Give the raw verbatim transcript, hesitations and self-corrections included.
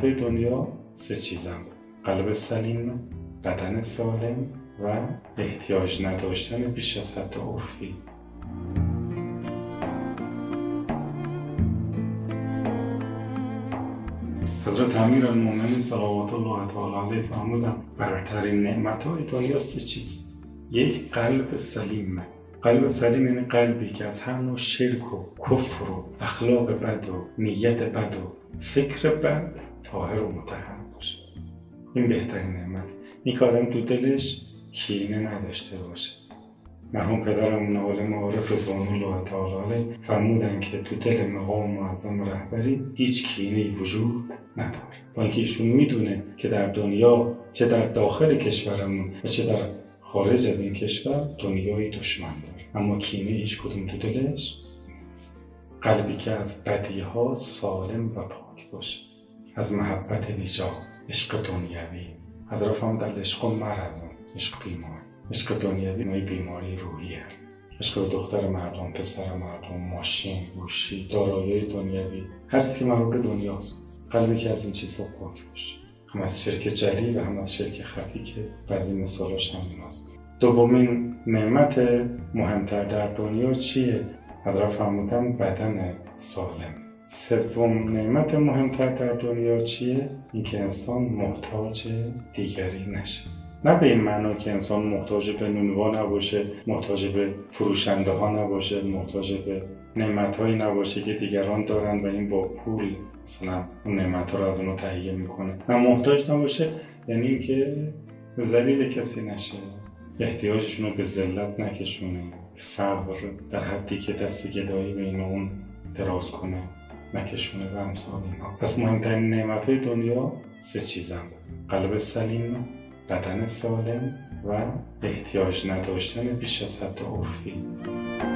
نعمت‌های دنیا سه چیزن: قلب سلیم، بدن سالم و احتیاج نداشتن بیش از حد عرفی. حضرت امیرالمومنین صلوات الله تعالی علیه فرمودند برترین نعمت‌های دنیا سه چیز. یک، قلب سلیم. قلب سلیم یعنی قلبی که از هر نوع شرک و کفر و اخلاق بد و نیت بد و فکر بد طاهر و مطهر باشه. این بهترین نعمت. این که آدم تو دلش کینه نداشته باشه. مرحوم پدرمون عالم عارف رضوان الله تعالی علیه فرمودن که تو دل مقام معظم رهبری هیچ کینه‌ای وجود نداره. با اینکه ایشون میدونه که در دنیا چه در داخل کشورمون و چه در خارج از این کشور دنیای دشمن داره، اما کینه هیچ کدوم تو دلش نیست. قلبی که از بدیها سالم و پاک باشه، از محبت بیجا، عشق دنیوی. حضرت فرمودن عشق مرض، عشق بیمار. عشق دنیوی نوعی بیماری روحیه. عشق دختر مردم، پسر مردم، ماشین، گوشی، دارایی دنیوی، هر چیزی که مربوط به دنیاست. قلبی که از این چیزها پاک باشه، هم از شرک جلی و هم از شرک خفی که بعضی مثالاش هم هست. دومین نعمت مهمتر در دنیا چیه؟ حضرت فرمودن بدن سالم. سوم نعمت مهمتر در دنیا چیه؟ اینکه انسان محتاج دیگری نشه. نه به این معنا که انسان محتاج به نونوا نباشه، محتاج به فروشنده ها نباشه، محتاج به نعمت هایی نباشه که دیگران دارن و این با پول مثلا اون نعمت ها رو از اونو تهیه میکنه. نه، محتاج نباشه یعنی اینکه ذلیل کسی نشه، احتیاجشون رو به ذلت نکشونه، فقر در حدی که دست گدایی بین اون دراز کنه نکشونه و امثال اینا. پس مهمترین نعمت های دنیا سه چیزن: قلب سلیم، بدن سالم و احتیاج نداشتن بیش از حد عرفی.